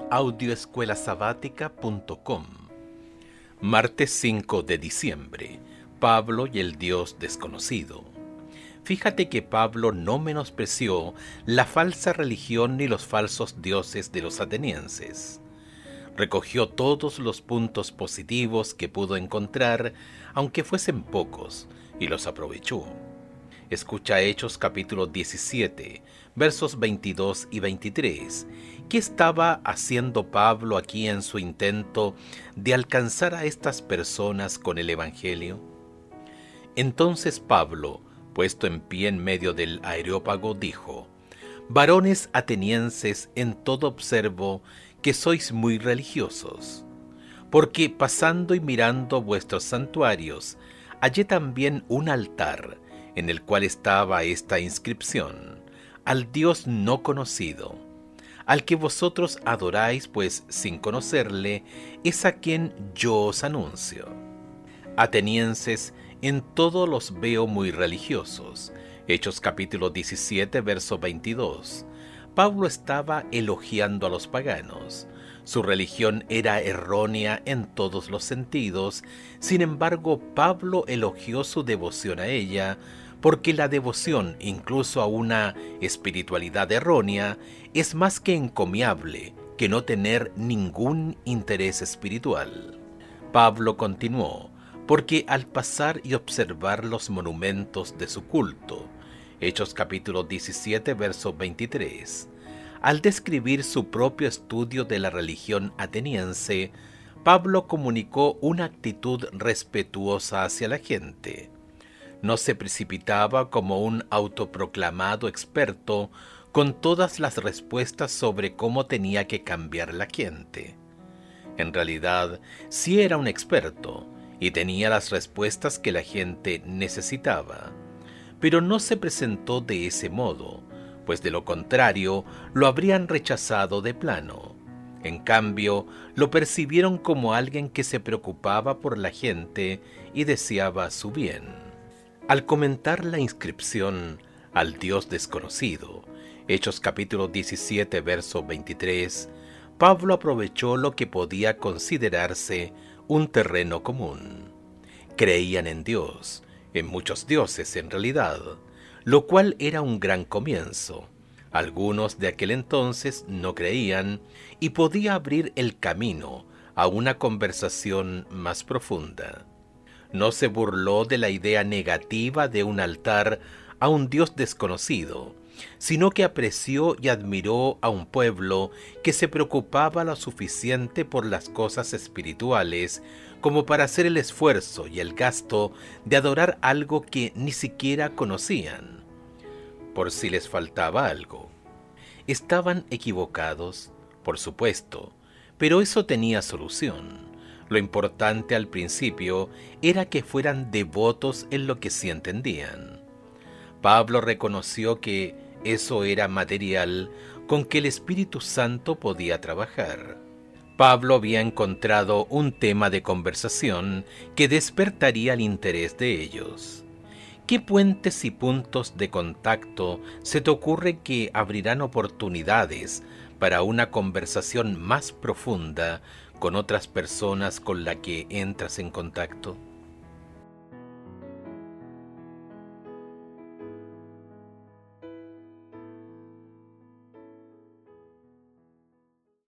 audioescuelasabática.com. Martes 5 de diciembre. Pablo y el Dios desconocido. Fíjate que Pablo no menospreció la falsa religión ni los falsos dioses de los atenienses. Recogió todos los puntos positivos que pudo encontrar, aunque fuesen pocos, y los aprovechó. Escucha Hechos capítulo 17, versos 22 y 23. ¿Qué estaba haciendo Pablo aquí en su intento de alcanzar a estas personas con el Evangelio? Entonces Pablo, puesto en pie en medio del Areópago, dijo: Varones atenienses, en todo observo que sois muy religiosos, porque pasando y mirando vuestros santuarios, hallé también un altar, en el cual estaba esta inscripción: al Dios no conocido, al que vosotros adoráis, pues sin conocerle es a quien yo os anuncio. Atenienses, en todo los veo muy religiosos. Hechos capítulo 17, verso 22. Pablo estaba elogiando a los paganos. Su religión era errónea en todos los sentidos. Sin embargo, Pablo elogió su devoción a ella, porque la devoción, incluso a una espiritualidad errónea, es más que encomiable que no tener ningún interés espiritual. Pablo continuó: porque al pasar y observar los monumentos de su culto, Hechos capítulo 17, verso 23, al describir su propio estudio de la religión ateniense, Pablo comunicó una actitud respetuosa hacia la gente. No se precipitaba como un autoproclamado experto con todas las respuestas sobre cómo tenía que cambiar la gente. En realidad, sí era un experto y tenía las respuestas que la gente necesitaba, pero no se presentó de ese modo, pues de lo contrario lo habrían rechazado de plano. En cambio, lo percibieron como alguien que se preocupaba por la gente y deseaba su bien. Al comentar la inscripción al Dios desconocido, Hechos capítulo 17, verso 23, Pablo aprovechó lo que podía considerarse un terreno común. Creían en Dios, en muchos dioses en realidad, lo cual era un gran comienzo. Algunos de aquel entonces no creían y podía abrir el camino a una conversación más profunda. No se burló de la idea negativa de un altar a un Dios desconocido, sino que apreció y admiró a un pueblo que se preocupaba lo suficiente por las cosas espirituales como para hacer el esfuerzo y el gasto de adorar algo que ni siquiera conocían, por si les faltaba algo. Estaban equivocados, por supuesto, pero eso tenía solución. Lo importante al principio era que fueran devotos en lo que sí entendían. Pablo reconoció que eso era material con que el Espíritu Santo podía trabajar. Pablo había encontrado un tema de conversación que despertaría el interés de ellos. ¿Qué puentes y puntos de contacto se te ocurre que abrirán oportunidades para una conversación más profunda con otras personas con las que entras en contacto?